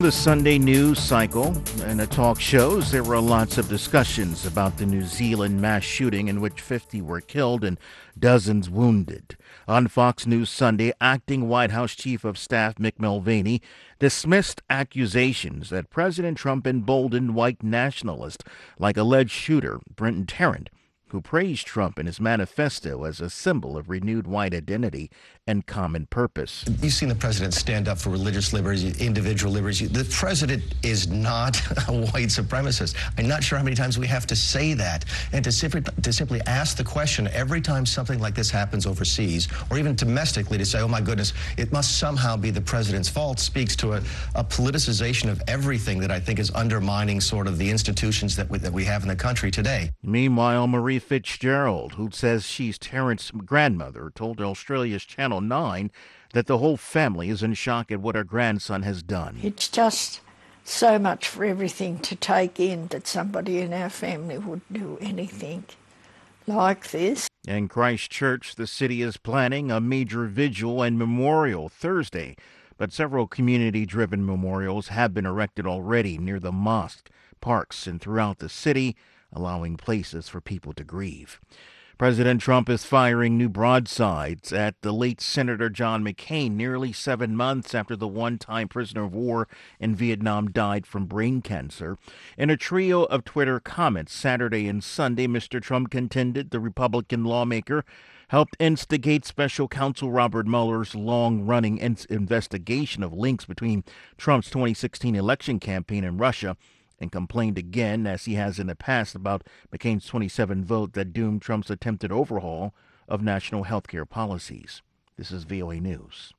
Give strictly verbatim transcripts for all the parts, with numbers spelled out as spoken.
The Sunday news cycle and the talk shows, there were lots of discussions about the New Zealand mass shooting in which fifty were killed and dozens wounded. On Fox News Sunday, acting White House Chief of Staff Mick Mulvaney dismissed accusations that President Trump emboldened white nationalists like alleged shooter Brenton Tarrant, who praised Trump in his manifesto as a symbol of renewed white identity and common purpose. You've seen the president stand up for religious liberties, individual liberties. The president is not a white supremacist. I'm not sure how many times we have to say that. And to simply, to simply ask the question every time something like this happens overseas, or even domestically, to say, oh my goodness, it must somehow be the president's fault, speaks to a, a politicization of everything that I think is undermining sort of the institutions that we, that we have in the country today. Meanwhile, Marie Fitzgerald, who says she's Terrence's grandmother, told Australia's Channel nine that the whole family is in shock at what her grandson has done. It's just so much for everything to take in that somebody in our family would do anything like this. In Christchurch, the city is planning a major vigil and memorial Thursday, but several community-driven memorials have been erected already near the mosque, parks, and throughout the city, allowing places for people to grieve. President Trump is firing new broadsides at the late Senator John McCain nearly seven months after the one-time prisoner of war in Vietnam died from brain cancer. In a trio of Twitter comments Saturday and Sunday, Mister Trump contended the Republican lawmaker helped instigate special counsel Robert Mueller's long-running in- investigation of links between Trump's twenty sixteen election campaign and Russia, and complained again, as he has in the past, about McCain's twenty-seven vote that doomed Trump's attempted overhaul of national health care policies. This is V O A News.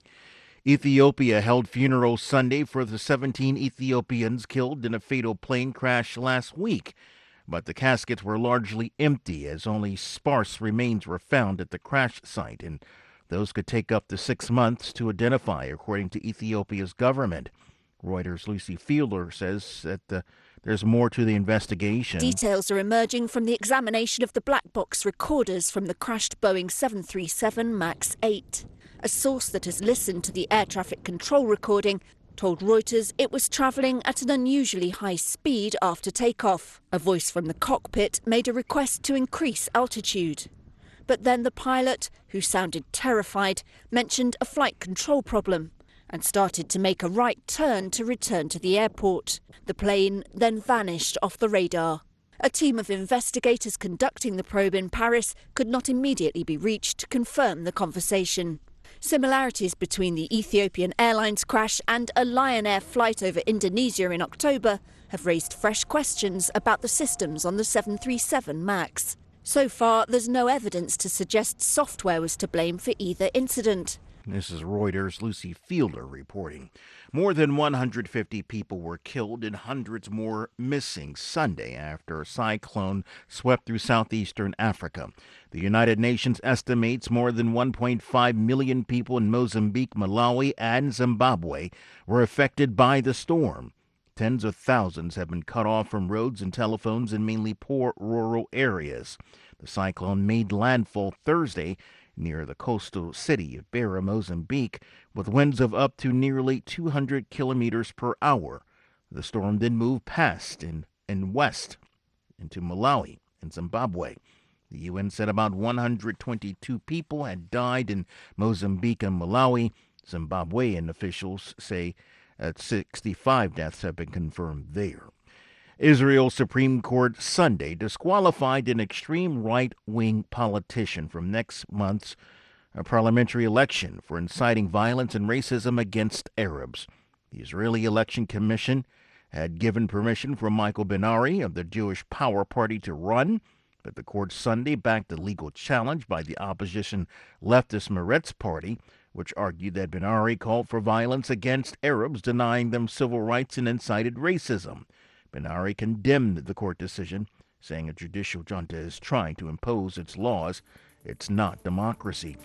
Ethiopia held funerals Sunday for the seventeen Ethiopians killed in a fatal plane crash last week, but the caskets were largely empty as only sparse remains were found at the crash site, and those could take up to six months to identify, according to Ethiopia's government. Reuters' Lucy Fielder says that uh, there's more to the investigation. Details are emerging from the examination of the black box recorders from the crashed Boeing seven thirty-seven MAX eight. A source that has listened to the air traffic control recording told Reuters it was travelling at an unusually high speed after takeoff. A voice from the cockpit made a request to increase altitude. But then the pilot, who sounded terrified, mentioned a flight control problem and started to make a right turn to return to the airport. The plane then vanished off the radar. A team of investigators conducting the probe in Paris could not immediately be reached to confirm the conversation. Similarities between the Ethiopian Airlines crash and a Lion Air flight over Indonesia in October have raised fresh questions about the systems on the seven thirty-seven MAX. So far, there's no evidence to suggest software was to blame for either incident. This is Reuters' Lucy Fielder reporting. More than one hundred fifty people were killed and hundreds more missing Sunday after a cyclone swept through southeastern Africa. The United Nations estimates more than one point five million people in Mozambique, Malawi, and Zimbabwe were affected by the storm. Tens of thousands have been cut off from roads and telephones in mainly poor rural areas. The cyclone made landfall Thursday near the coastal city of Beira, Mozambique, with winds of up to nearly two hundred kilometers per hour. The storm then moved past and, and west into Malawi and Zimbabwe. The U N said about one hundred twenty-two people had died in Mozambique and Malawi. Zimbabwean officials say that sixty-five deaths have been confirmed there. Israel's Supreme Court Sunday disqualified an extreme right-wing politician from next month's parliamentary election for inciting violence and racism against Arabs. The Israeli Election Commission had given permission for Michael Ben-Ari of the Jewish Power Party to run, but the court Sunday backed a legal challenge by the opposition leftist Meretz Party, which argued that Ben-Ari called for violence against Arabs, denying them civil rights and incited racism. Ben-Ari condemned the court decision, saying a judicial junta is trying to impose its laws. It's not democracy.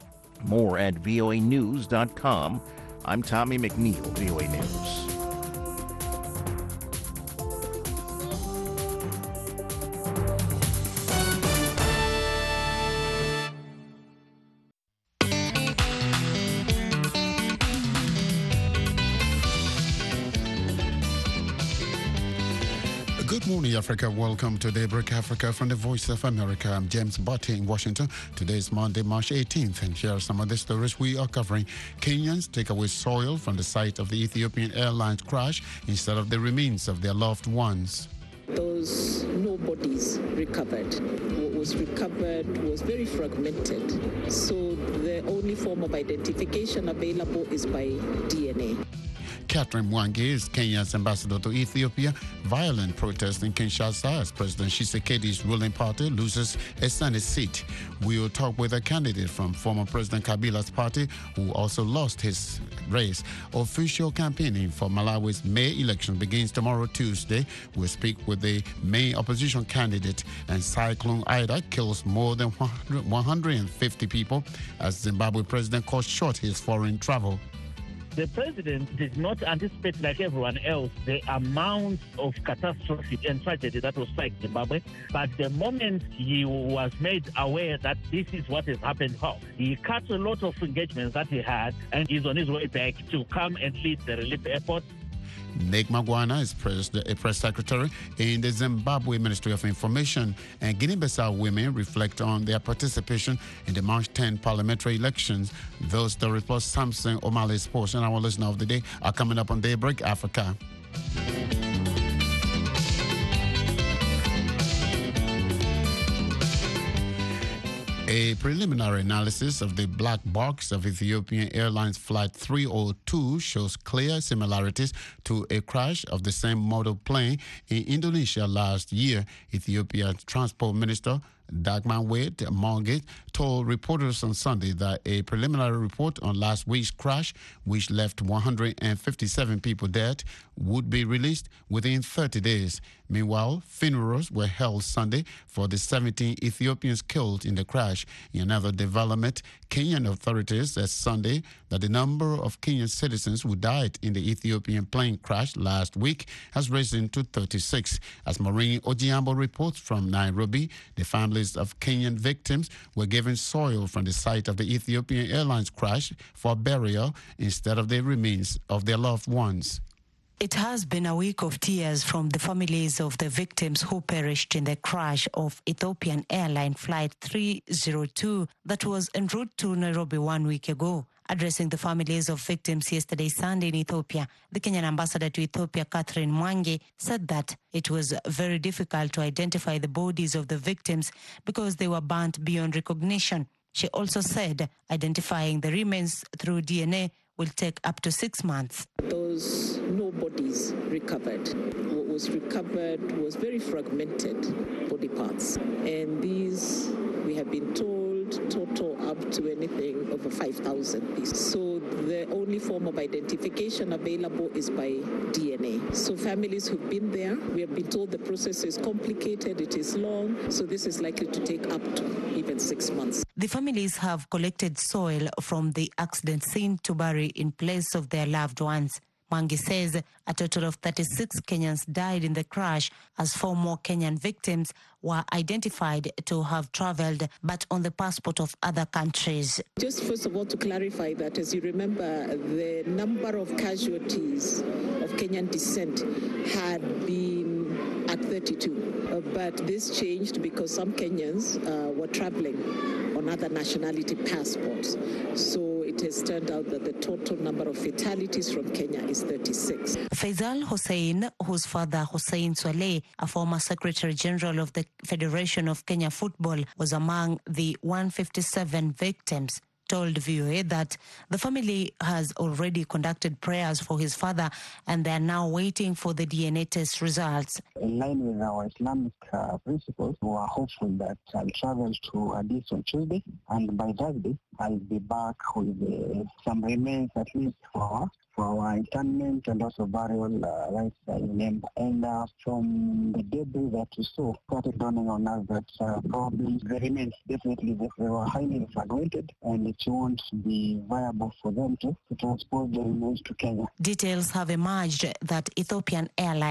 More at V O A news dot com. I'm Tommy McNeil, V O A News. Good morning, Africa. Welcome to Daybreak Africa from the Voice of America. I'm James Botte in Washington. Today is Monday, March eighteenth, and here are some of the stories we are covering. Kenyans take away soil from the site of the Ethiopian Airlines crash instead of the remains of their loved ones. Those no bodies recovered. What was recovered was very fragmented. So the only form of identification available is by D N A. Catherine Mwangi is Kenya's ambassador to Ethiopia. Violent protests in Kinshasa as President Tshisekedi's ruling party loses a Senate seat. We will talk with a candidate from former President Kabila's party who also lost his race. Official campaigning for Malawi's May election begins tomorrow, Tuesday. We'll speak with the main opposition candidate. And Cyclone Ida kills more than one hundred fifty people as Zimbabwe president cuts short his foreign travel. The president did not anticipate, like everyone else, the amount of catastrophe and tragedy that was strike Zimbabwe. But the moment he was made aware that this is what has happened, he cut a lot of engagements that he had and is on his way back to come and lead the relief effort. Nick Magwana is press, a press secretary in the Zimbabwe Ministry of Information, and Guinea-Bissau women reflect on their participation in the March tenth parliamentary elections. Those stories plus Samson O'Malley's Sports and our listener of the day are coming up on Daybreak Africa. A preliminary analysis of the black box of Ethiopian Airlines Flight three oh two shows clear similarities to a crash of the same model plane in Indonesia last year. Ethiopia's Transport Minister Dagmawit Moget told reporters on Sunday that a preliminary report on last week's crash, which left one hundred fifty-seven people dead, would be released within thirty days. Meanwhile, funerals were held Sunday for the seventeen Ethiopians killed in the crash. In another development, Kenyan authorities said Sunday that the number of Kenyan citizens who died in the Ethiopian plane crash last week has risen to thirty-six. As Maureen Ojiambo reports from Nairobi, the families of Kenyan victims were given soil from the site of the Ethiopian Airlines crash for burial instead of the remains of their loved ones. It has been a week of tears from the families of the victims who perished in the crash of Ethiopian Airline Flight three oh two that was en route to Nairobi one week ago. Addressing the families of victims yesterday Sunday in Ethiopia, the Kenyan ambassador to Ethiopia, Catherine Mwangi, said that it was very difficult to identify the bodies of the victims because they were burnt beyond recognition. She also said identifying the remains through D N A will take up to six months. Those no bodies recovered. What was recovered was very fragmented body parts. And these, we have been told, total up to anything over five thousand pieces. So the only form of identification available is by D N A. So families who've been there, we have been told the process is complicated, it is long, so this is likely to take up to even six months. The families have collected soil from the accident scene to bury in place of their loved ones. Mwangi says a total of thirty-six Kenyans died in the crash as four more Kenyan victims were identified to have traveled but on the passport of other countries. Just first of all to clarify that, as you remember, the number of casualties of Kenyan descent had been at thirty-two. Uh, but this changed because some Kenyans uh, were traveling on other nationality passports. So it has turned out that the total number of fatalities from Kenya is thirty-six. Faisal Hussein, whose father Hussein Swaleh, a former Secretary General of the Federation of Kenya Football, was among the one hundred fifty-seven victims, told V O A that the family has already conducted prayers for his father and they are now waiting for the D N A test results. In line with our Islamic uh, principles, we are hopeful that I'll travel to Addis on Tuesday, and by Thursday I'll be back with uh, some remains at least for for our internment and also burial uh, rites in him. And uh, from the debris that we saw, started dawning on us that uh, probably the remains, definitely they were highly fragmented and it won't be viable for them to, to transport the remains to Kenya. Details have emerged that Ethiopian Airline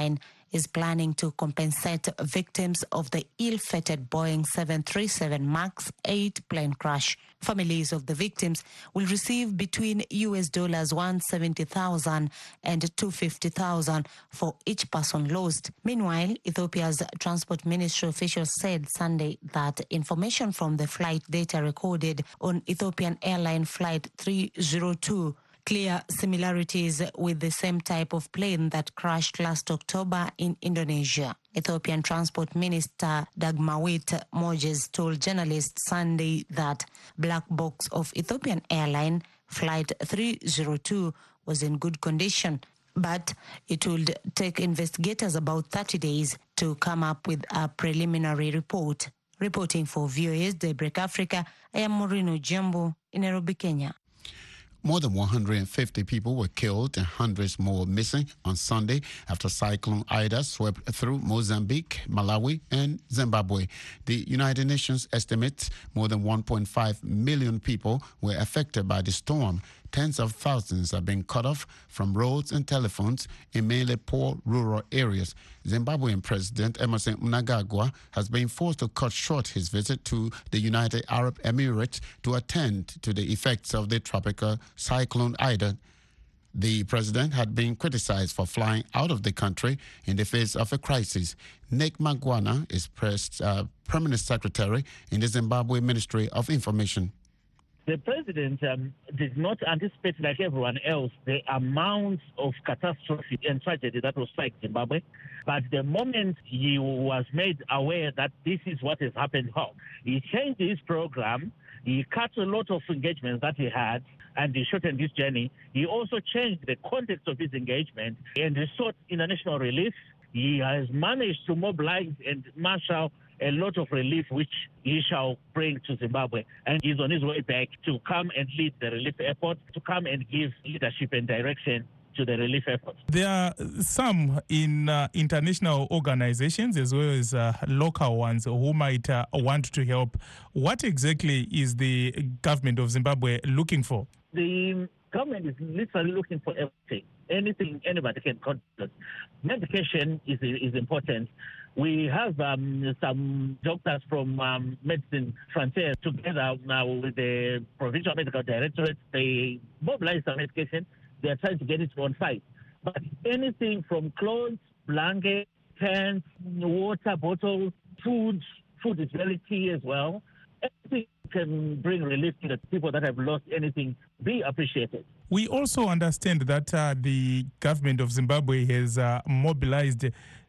is planning to compensate victims of the ill-fated Boeing seven thirty-seven MAX eight plane crash. Families of the victims will receive between U S dollars one hundred seventy thousand and two hundred fifty thousand for each person lost. Meanwhile, Ethiopia's transport ministry officials said Sunday that information from the flight data recorded on Ethiopian Airline Flight three oh two clear similarities with the same type of plane that crashed last October in Indonesia. Ethiopian Transport Minister Dagmawit Mojes told journalists Sunday that black box of Ethiopian Airline Flight three oh two was in good condition, but it would take investigators about thirty days to come up with a preliminary report. Reporting for V O A's Daybreak Africa, I am Morino Jumbo in Nairobi, Kenya. More than one hundred fifty people were killed and hundreds more missing on Sunday after Cyclone Ida swept through Mozambique, Malawi, and Zimbabwe. The United Nations estimates more than one point five million people were affected by the storm. Tens of thousands are being cut off from roads and telephones in mainly poor rural areas. Zimbabwean President Emmerson Mnangagwa has been forced to cut short his visit to the United Arab Emirates to attend to the effects of the tropical cyclone Ida. The president had been criticized for flying out of the country in the face of a crisis. Nick Mangwana is press, uh, Permanent Secretary in the Zimbabwe Ministry of Information. The president um, did not anticipate, like everyone else, the amount of catastrophe and tragedy that was strike Zimbabwe. But the moment he was made aware that this is what has happened, how he changed his program, he cut a lot of engagements that he had, and he shortened his journey. He also changed the context of his engagement and he sought international relief. He has managed to mobilize and marshal a lot of relief, which he shall bring to Zimbabwe. And he's on his way back to come and lead the relief effort, to come and give leadership and direction to the relief effort. There are some in uh, international organizations as well as uh, local ones who might uh, want to help. What exactly is the government of Zimbabwe looking for? The government is literally looking for everything. Anything anybody can contribute. Medication is is important. We have um, some doctors from um, Medicine Frontier together now with the Provincial Medical Directorate. They mobilize some medication. They are trying to get it on site. But anything from clothes, blankets, pants, water bottles, food, food is very key as well. Anything can bring relief to the people that have lost anything, be appreciated. We also understand that uh, the government of Zimbabwe has uh, mobilized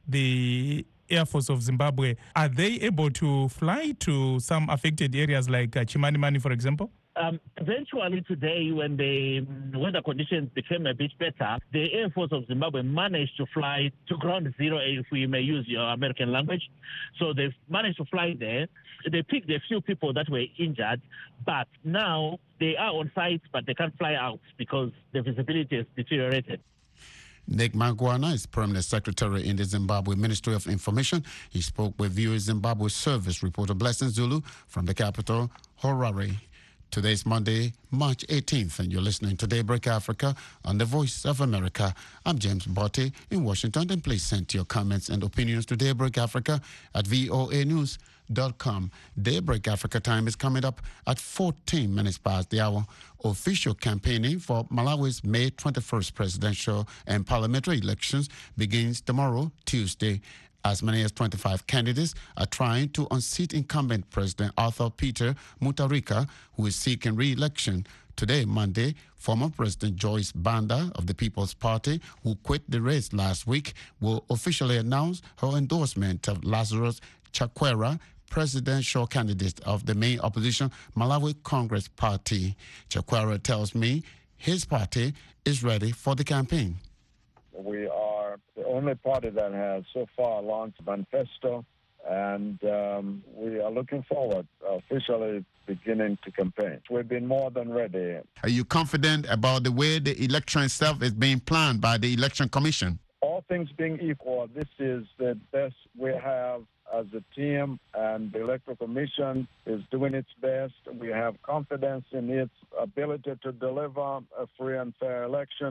the Air Force of Zimbabwe. Are they able to fly to some affected areas like uh, Chimanimani, for example? Um, eventually today, when the weather conditions became a bit better, the Air Force of Zimbabwe managed to fly to ground zero, if we may use your American language. So they've managed to fly there. They picked a few people that were injured, but now they are on site, but they can't fly out because the visibility has deteriorated. Nick Mangwana is Permanent Secretary in the Zimbabwe Ministry of Information. He spoke with V O A Zimbabwe Service reporter Blessing Zulu from the capital, Harare. Today is Monday, March eighteenth, and you're listening to Daybreak Africa on the Voice of America. I'm James Botte in Washington, and please send your comments and opinions to Daybreak Africa at V O A news dot com. Daybreak Africa time is coming up at fourteen minutes past the hour. Official campaigning for Malawi's May twenty-first presidential and parliamentary elections begins tomorrow, Tuesday. As many as twenty-five candidates are trying to unseat incumbent President Arthur Peter Mutharika, who is seeking re-election. Today, Monday, former President Joyce Banda of the People's Party, who quit the race last week, will officially announce her endorsement of Lazarus Chakwera, presidential candidate of the main opposition Malawi Congress Party. Chakwera tells me his party is ready for the campaign. We are the only party that has so far launched a manifesto, and um, we are looking forward officially beginning to campaign. We've been more than ready. Are you confident about the way the election itself is being planned by the Election Commission? All things being equal, this is the best we have as a team, and the Electoral Commission is doing its best. We have confidence in its ability to deliver a free and fair election.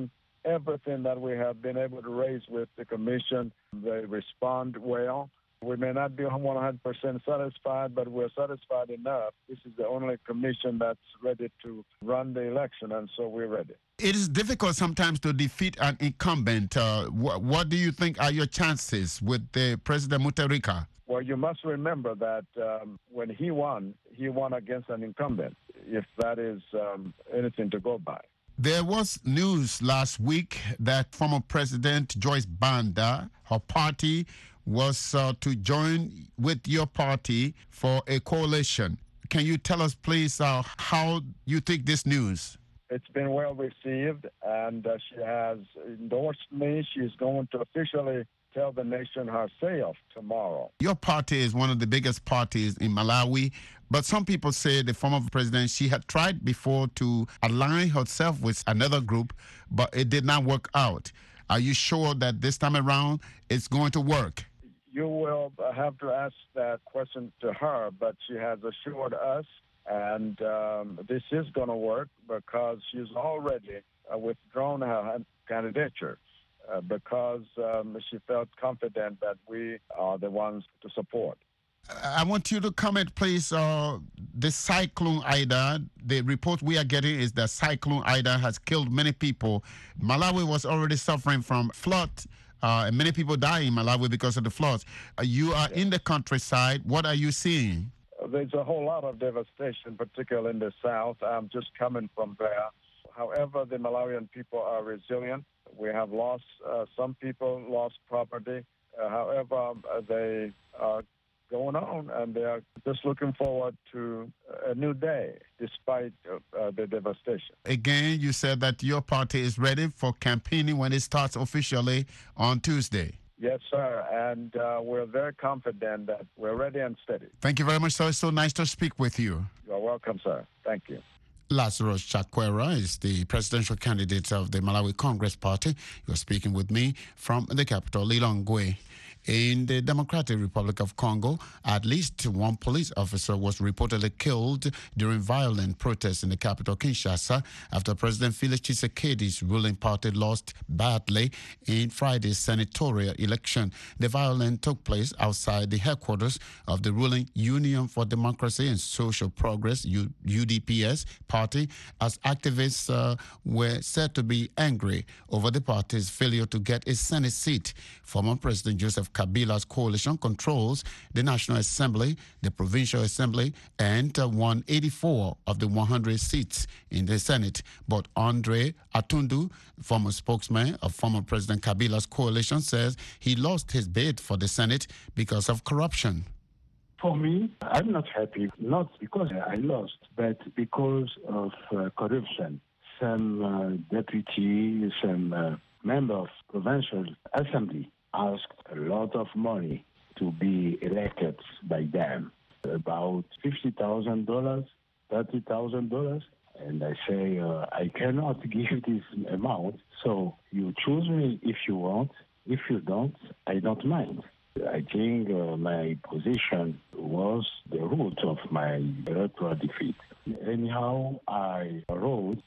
everything that we have been able to raise with the commission. They respond well. We may not be one hundred percent satisfied, but we're satisfied enough. This is the only commission that's ready to run the election, and so we're ready. It is difficult sometimes to defeat an incumbent. Uh, wh- what do you think are your chances with the President Mutharika? Well, you must remember that um, when he won, he won against an incumbent, if that is um, anything to go by. There was news last week that former President Joyce Banda, her party, was uh, to join with your party for a coalition. Can you tell us, please, uh, how you take this news? It's been well received, and uh, she has endorsed me. She's going to officially tell the nation herself tomorrow. Your party is one of the biggest parties in Malawi, but some people say the former president, she had tried before to align herself with another group, but it did not work out. Are you sure that this time around it's going to work? You will have to ask that question to her, but she has assured us, and um, this is going to work because she's already uh, withdrawn her candidature uh, because um, she felt confident that we are the ones to support. I want you to comment, please. Uh, the Cyclone Ida, the report we are getting is that Cyclone Ida has killed many people. Malawi was already suffering from flood. Uh, and many people die in Malawi because of the floods. Uh, you are in the countryside. What are you seeing? There's a whole lot of devastation, particularly in the south. I'm just coming from there. However, the Malawian people are resilient. We have lost, uh, some people lost property. Uh, however, they are going on, and they are just looking forward to a new day despite uh, the devastation. Again, you said that your party is ready for campaigning when it starts officially on Tuesday. Yes, sir, and uh, we're very confident that we're ready and steady. Thank you very much, sir. It's so nice to speak with you. You're welcome, sir. Thank you. Lazarus Chakwera is the presidential candidate of the Malawi Congress Party. You're speaking with me from the capital, Lilongwe. In the Democratic Republic of Congo, at least one police officer was reportedly killed during violent protests in the capital, Kinshasa, after President Felix Tshisekedi's ruling party lost badly in Friday's senatorial election. The violence took place outside the headquarters of the ruling Union for Democracy and Social Progress, U- UDPS, party, as activists uh, were said to be angry over the party's failure to get a Senate seat. Former President Joseph Kabila's coalition controls the National Assembly, the Provincial Assembly, and uh, won eighty-four of the one hundred seats in the Senate. But Andre Atundu, former spokesman of former President Kabila's coalition, says he lost his bid for the Senate because of corruption. For me, I'm not happy, not because I lost, but because of uh, corruption. Some uh, deputy, some uh, member of provincial assembly asked a lot of money to be elected by them, about fifty thousand dollars, thirty thousand dollars. And I say, uh, I cannot give this amount, so you choose me if you want. If you don't, I don't mind. I think uh, my position was the root of my electoral defeat. Anyhow, I wrote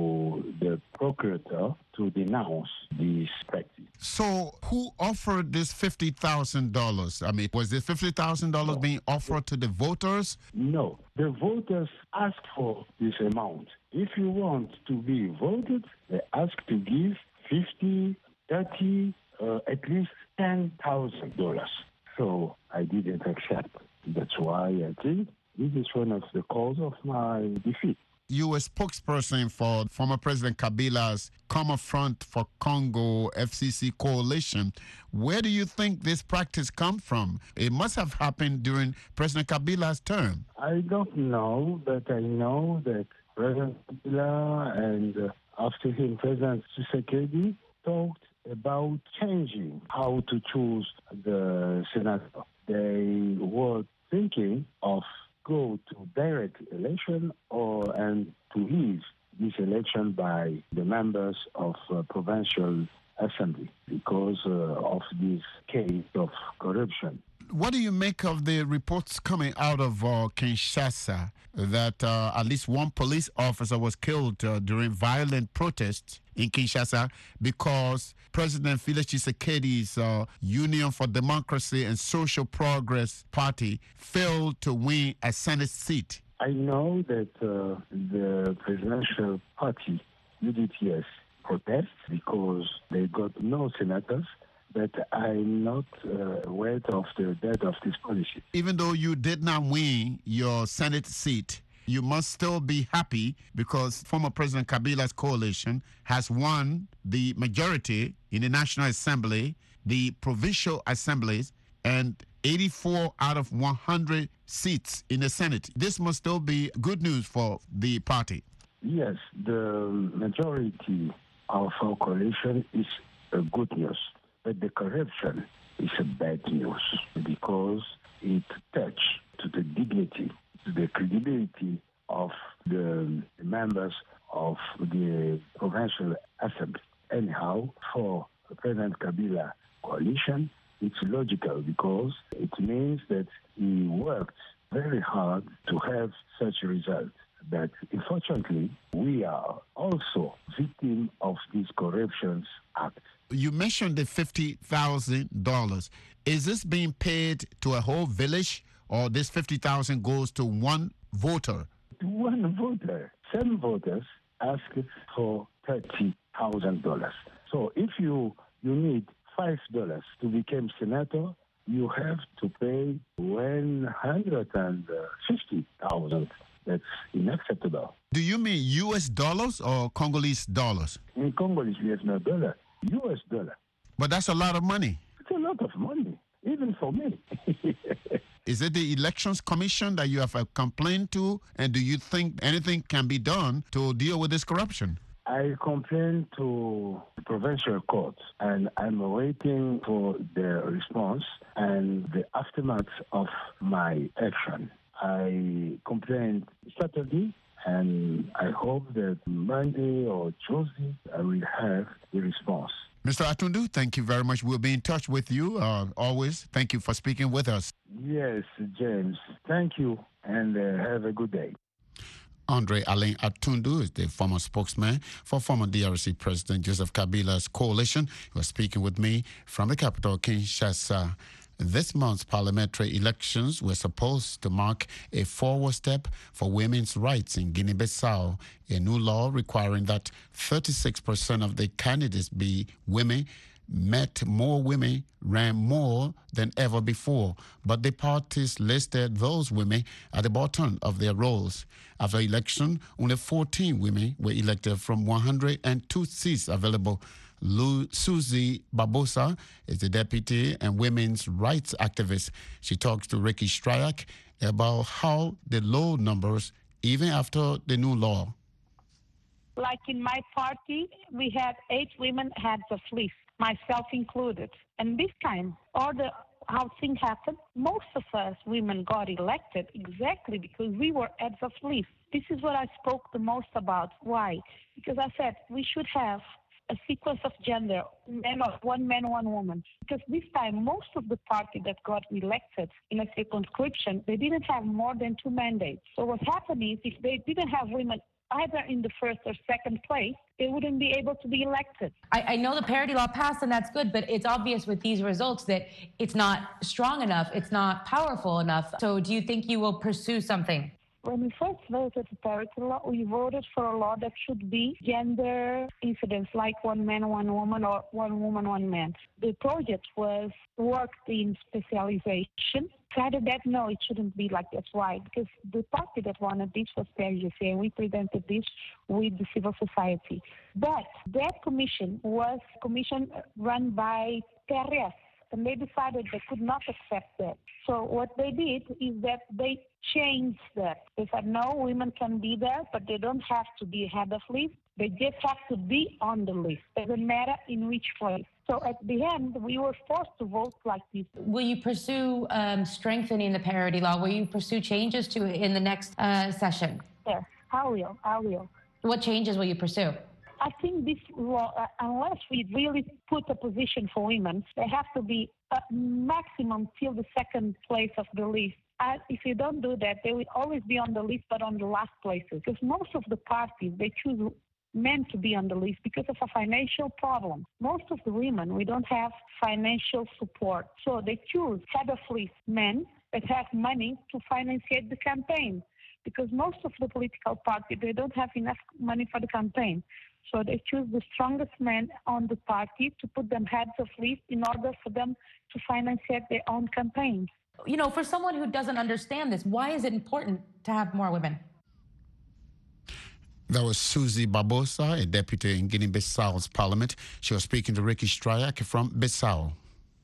to the procurator to denounce this practice. So who offered this fifty thousand dollars? I mean, was this fifty thousand dollars No. being offered to the voters? No, the voters asked for this amount. If you want to be voted, they ask to give fifty, thirty, uh, at least ten thousand dollars. So I didn't accept. That's why I think this is one of the cause of my defeat. You were spokesperson for former President Kabila's Common Front for Congo F C C coalition. Where do you think this practice comes from? It must have happened during President Kabila's term. I don't know, but I know that President Kabila and uh, after him President Tshisekedi talked about changing how to choose the senator. They were thinking of go to direct election or and to leave this election by the members of uh, provincial assembly because uh, of this case of corruption. What do you make of the reports coming out of uh, Kinshasa that uh, at least one police officer was killed uh, during violent protests in Kinshasa because President Felix Tshisekedi's uh, Union for Democracy and Social Progress Party failed to win a Senate seat? I know that uh, the presidential party, U D P S, protests because they got no senators. But I'm not uh, aware of the date of this policy. Even though you did not win your Senate seat, you must still be happy because former President Kabila's coalition has won the majority in the National Assembly, the provincial assemblies, and eighty-four out of one hundred seats in the Senate. This must still be good news for the party. Yes, the majority of our coalition is uh, good news. But the corruption is a bad news because it touches to the dignity, to the credibility of the members of the provincial assembly. Anyhow, for President Kabila coalition, it's logical because it means that he worked very hard to have such a result. But unfortunately, we are also victims of this corruption act. You mentioned the fifty thousand dollars. Is this being paid to a whole village, or this fifty thousand dollars goes to one voter? One voter. Some voters ask for thirty thousand dollars. So if you, you need five dollars to become senator, you have to pay one hundred fifty thousand dollars. That's unacceptable. Do you mean U S dollars or Congolese dollars? In Congolese, we have no dollar. U S dollar. But that's a lot of money. It's a lot of money, even for me. Is it the Elections Commission that you have a complaint to? And do you think anything can be done to deal with this corruption? I complained to the provincial court, and I'm waiting for their response and the aftermath of my action. I complained Saturday, and I hope that Monday or Tuesday I will have the response. Mister Atundu, thank you very much. We'll be in touch with you uh, always. Thank you for speaking with us. Yes, James. Thank you, and uh, have a good day. Andre Alain Atundu is the former spokesman for former D R C President Joseph Kabila's coalition. He was speaking with me from the capital, Kinshasa. This month's parliamentary elections were supposed to mark a forward step for women's rights in Guinea-Bissau. A new law requiring that thirty-six percent of the candidates be women met more women ran more than ever before, but the parties listed those women at the bottom of their rolls. After election, only fourteen women were elected from one hundred two seats available. Lu Susie Barbosa is the deputy and women's rights activist. She talks to Ricky Stryak about how the low numbers, even after the new law. Like in my party, we had eight women heads of list, myself included. And this time, all the how things happened, most of us women got elected exactly because we were heads of list. This is what I spoke the most about. Why? Because I said we should have a sequence of gender, men or one man, one woman. Because this time, most of the party that got elected in a circumscription, they didn't have more than two mandates. So what happened is, if they didn't have women either in the first or second place, they wouldn't be able to be elected. I, I know the parity law passed, and that's good, but it's obvious with these results that it's not strong enough, it's not powerful enough. So do you think you will pursue something? When we first voted the parity law, we voted for a law that should be gender incidence, like one man, one woman, or one woman, one man. The project was worked in specialization. Decided that no, it shouldn't be like that. Why? Because the party that wanted this was P R G C, and we presented this with the civil society. But that commission was a commission run by P R S, and they decided they could not accept that. So what they did is that they changed that. They said, no, women can be there, but they don't have to be head of list. They just have to be on the list. It doesn't matter in which place. So at the end, we were forced to vote like this. Will you pursue um, strengthening the parity law? Will you pursue changes to it in the next uh, session? Yes, I will. I will. What changes will you pursue? I think this law, uh, unless we really put a position for women, they have to be a maximum till the second place of the list. Uh, if you don't do that, they will always be on the list, but on the last places. Because most of the parties, they choose men to be on the list because of a financial problem. Most of the women, we don't have financial support. So they choose head of list men that have money to finance the campaign. Because most of the political parties, they don't have enough money for the campaign. So they choose the strongest men on the party to put them heads of list in order for them to finance their own campaigns. You know, for someone who doesn't understand this, why is it important to have more women? That was Susie Barbosa, a deputy in Guinea-Bissau's parliament. She was speaking to Ricky Strayak from Bissau.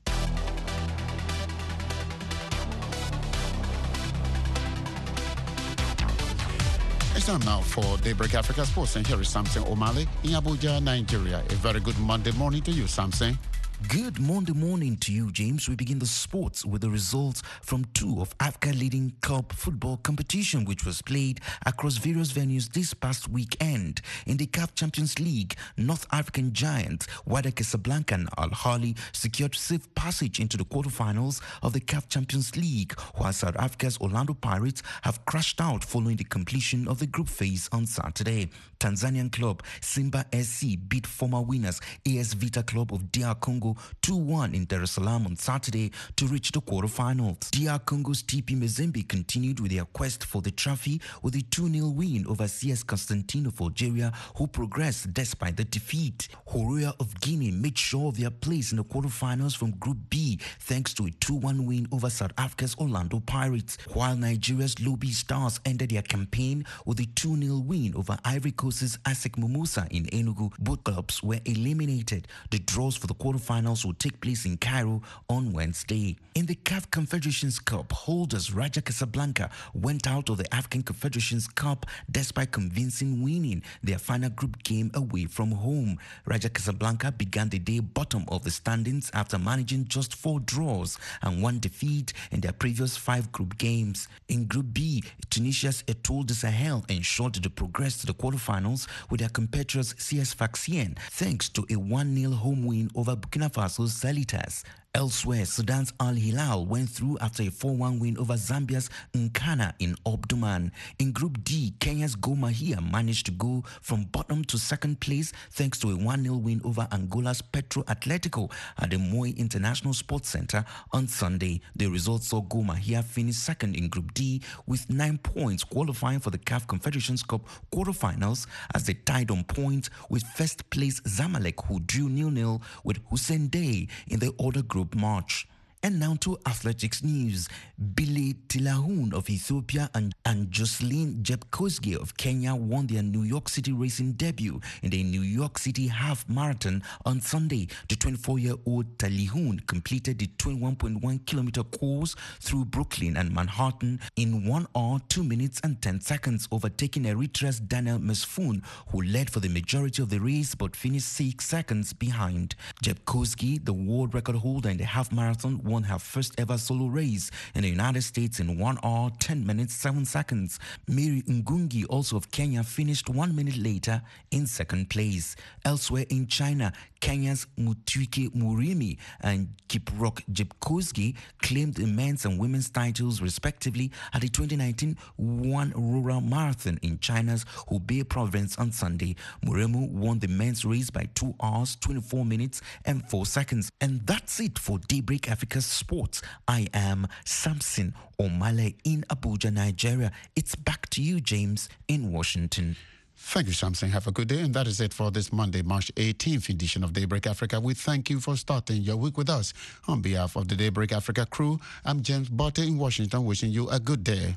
It's time now for Daybreak Africa Sports, and here is Samson O'Malley in Abuja, Nigeria. A very good Monday morning to you, Samson. Good Monday morning to you, James. We begin the sports with the results from two of Africa's leading club football competition, which was played across various venues this past weekend. In the C A F Champions League, North African giant Wydad Casablanca and Al Ahly secured safe passage into the quarterfinals of the C A F Champions League, while South Africa's Orlando Pirates have crashed out following the completion of the group phase on Saturday. Tanzanian club Simba S C beat former winners A S Vita Club of D R Congo two one in Dar es Salaam on Saturday to reach the quarterfinals. D R Congo's T P Mazembe continued with their quest for the trophy with a two nil win over C S Constantine of Algeria, who progressed despite the defeat. Horoya of Guinea made sure of their place in the quarterfinals from Group B thanks to a two one win over South Africa's Orlando Pirates, while Nigeria's Lobi Stars ended their campaign with a two nil win over Ivory Coast's ASEC Mimosa in Enugu. Both clubs were eliminated. The draws for the quarterfinals will take place in Cairo on Wednesday. In the C A F Confederations Cup, holders Raja Casablanca went out of the African Confederations Cup despite convincing winning their final group game away from home. Raja Casablanca began the day bottom of the standings after managing just four draws and one defeat in their previous five group games. In Group B, Tunisia's Etoile du Sahel ensured the progress to the quarterfinals with their competitors C S Sfaxien thanks to a one nil home win over Burkina Faso's Salitas. Elsewhere, Sudan's Al Hilal went through after a four one win over Zambia's Nkana in Omdurman. In Group D, Kenya's Gor Mahia managed to go from bottom to second place thanks to a one nil win over Angola's Petro Atletico at the Moi International Sports Center on Sunday. The result saw Gor Mahia finish second in Group D with nine points, qualifying for the C A F Confederations Cup quarterfinals as they tied on points with first place Zamalek, who drew nil nil with Hussein Dey in the other group match. And now to athletics news. Billy Tilahun of Ethiopia and, and Jocelyn Jepkosgei of Kenya won their New York City racing debut in the New York City Half Marathon on Sunday. The twenty-four-year-old Tilahun completed the twenty-one point one kilometer course through Brooklyn and Manhattan in one hour, two minutes and ten seconds, overtaking Eritrea's Daniel Mesfun, who led for the majority of the race but finished six seconds behind. Jepkosgei, the world record holder in the half marathon, won her first ever solo race in the United States in one hour, ten minutes, seven seconds. Mary Ngungi, also of Kenya, finished one minute later in second place. Elsewhere in China, Kenya's Mutwike Murimi and Kiprop Jepkosgei claimed the men's and women's titles respectively at the twenty nineteen Wuhan Rural Marathon in China's Hubei province on Sunday. Muremu won the men's race by two hours, twenty-four minutes and four seconds. And that's it for Daybreak Africa Sports. I am Samson O'Malley in Abuja, Nigeria. It's back to you, James, in Washington. Thank you, Samson. Have a good day. And that is it for this Monday, March eighteenth edition of Daybreak Africa. We thank you for starting your week with us. On behalf of the Daybreak Africa crew, I'm James Botte in Washington, wishing you a good day.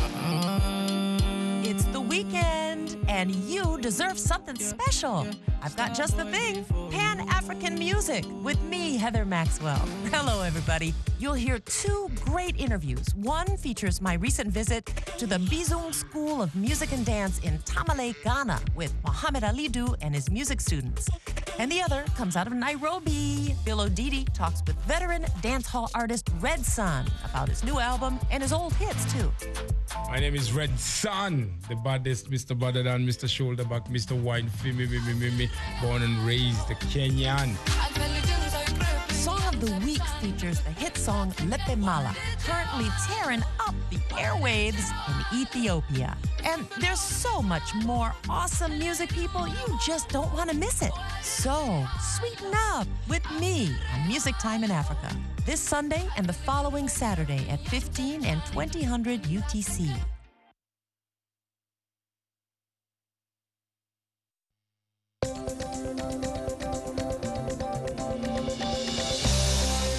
It's the weekend, and you deserve something special. I've got just the thing. Pan-African music with me, Heather Maxwell. Hello, everybody. You'll hear two great interviews. One features my recent visit to the Bizung School of Music and Dance in Tamale, Ghana, with Mohamed Ali Du and his music students. And the other comes out of Nairobi. Bill Odidi talks with veteran dancehall artist Red Sun about his new album and his old hits, too. My name is Red Sun, the baddest, Mister Badder than Mister Shoulderback, Mister Wine, me, me, me, me, me, born and raised the Kenyan. Song of the Week features the hit song Lepe Mala, currently tearing up the airwaves in Ethiopia. And there's so much more awesome music, people, you just don't want to miss it. So, sweeten up with me on Music Time in Africa, this Sunday and the following Saturday at fifteen and twenty hundred U T C.